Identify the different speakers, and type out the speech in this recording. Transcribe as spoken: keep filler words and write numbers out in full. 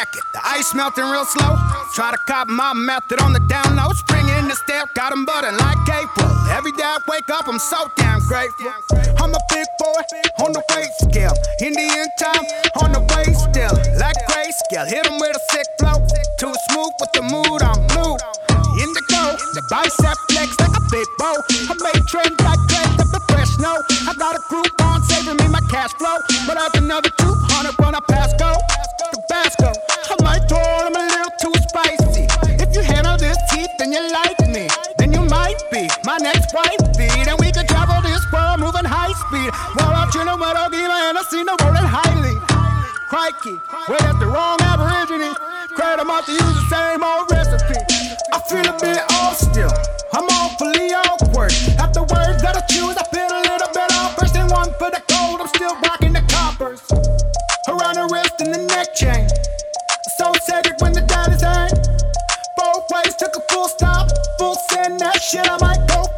Speaker 1: check it. The ice melting real slow. Try to copy my method on the down low. Spring in the step, got them budding like April. Every day I wake up, I'm so damn grateful. I'm a big boy on the weight scale. Indian time on the way still. Like grayscale, hit them with a sick flow. Too smooth with the mood, I'm blue. Indigo, the bicep flex like a big bow. I make trends like Drake, the professional. I got a group on saving me my cash flow. But I have another two hundred when I pass go. Tabasco, I might throw them a little too spicy. If you handle this teeth, then you like me. Then you might be my next wife beat. And we can travel this world moving high speed. While I'm chilling with Ogima and I see no rolling highly. Crikey, way at the wrong aborigine. Crowd them out to use the same old recipe. I feel a bit off still. I'm awfully awkward. After words that I choose, I feel a little bit off. First and one for the gold, I'm still rocking the coppers. Around the wrist and the neck chain. So sacred when the diamonds hang. Both ways took a full stop. Full send that shit, I might go